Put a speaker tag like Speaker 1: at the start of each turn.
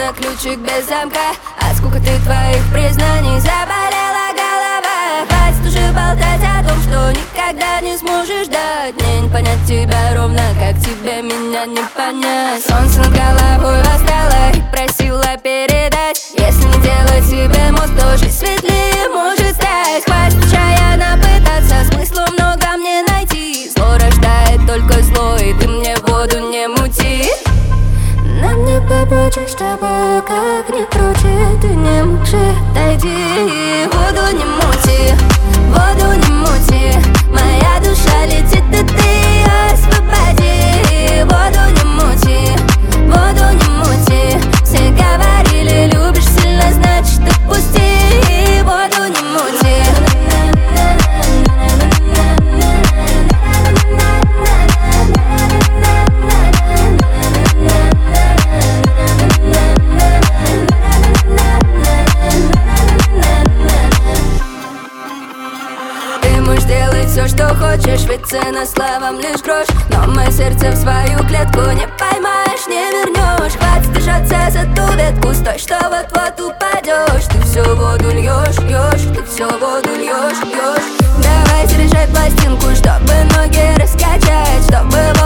Speaker 1: словно ключик без замка. От скукоты твоих признаний заболела голова. Хватит уже болтать о том, что никогда не сможешь дать. Мне не понять тебя ровно, как тебе меня не понять. Солнце над головой восстало и просила передать: если не делать себе мозг, то жизнь светлее может стать. Хватит отчаянно пытаться, смысла много мне найти. Зло рождает только зло, и ты мне воду не мути. Нам не побочишь с тобой, как ни крути. Ты не можешь отойти, воду не мути, воду не мути. Моя душа летит, и ты ее освободи. Воду не мути, воду не мути. Все говорили, любишь сильно, значит отпусти. Воду не мути. Делай все, что хочешь, ведь цена словам лишь грош. Но мое сердце в свою клетку не поймаешь, не вернешь. Хватит держаться за ту ветку, стой, что вот-вот упадешь. Ты всю воду льешь, ты всю воду льешь. Давай заряжай пластинку, чтобы ноги раскачать, чтобы